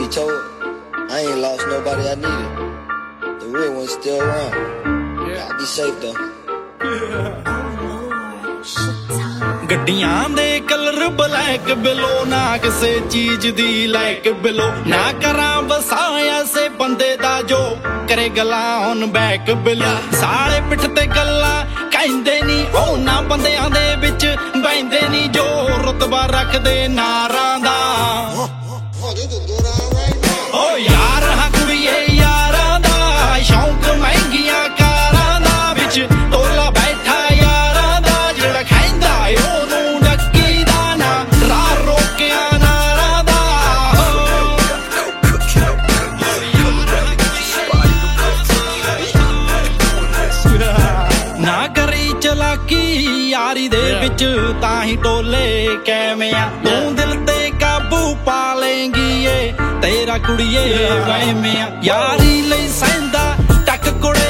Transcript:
be told, I ain't lost nobody I needed. The real one's still around. Y'all be safe though. ਗੱਡੀਆਂ ਦੇ colour black ਬਿਲੋ ਨਾ ਕਿਸੇ ਚੀਜ਼ ਦੀ ਲਾਇਕ ਬਿਲੋ ਨਾ ਕਰਾਂ ਵਸਾਇਆ ਸੇ ਬੰਦੇ ਦਾ ਜੋ ਕਰੇ ਗੱਲਾਂ ਔਨ ਬੈਕ ਬਿਲੋ ਸਾਲੇ ਪਿੱਠ ਤੇ ਗੱਲਾਂ ਕਹਿੰਦੇ ਨਹੀਂ ਉਹ ਨਾ ਬੰਦਿਆਂ ਦੇ ਵਿੱਚ ਬੈਂਦੇ ਨਹੀਂ ਜੋ ਰੁਤਬਾ ਰੱਖਦੇ ਨਾਰਾਂ ਦਾ ਓ ਯਾਰ ਹਾਂ ਕੁੜੀਏ ਯਾਰਾਂ ਦਾ ਸ਼ੌਂਕ ਮਹਿੰਗੀਆਂ ਕਾਰਾਂ ਦਾ ਵਿੱਚ ਟੋਲਾ ਬੈਠਾ ਯਾਰਾਂ ਦਾ ਜਿਹੜਾ ਖਾਂਦਾ ਉਹਨੂੰ ਡੱਕੀ ਦਾ ਨਾ ਰਾਹ ਰੋਕਿਆ ਨਾਰਾਂ ਦਾ ਨਾ ਕਰੀ ਚਲਾਕੀ ਯਾਰੀ ਦੇ ਵਿੱਚ ਤਾਂ ਹੀ ਟੋਲੇ ਕਿਵੇਂ ਆ ਤੂੰ ਦਿਲ ਤੇ ਕਾਬੂ ਪਾ ਲੇਂਗੀ ਏ ਤੇਰਾ ਕੁੜੀਏ ਵਹਿਮਿਆ ਯਾਰੀ ਲਈ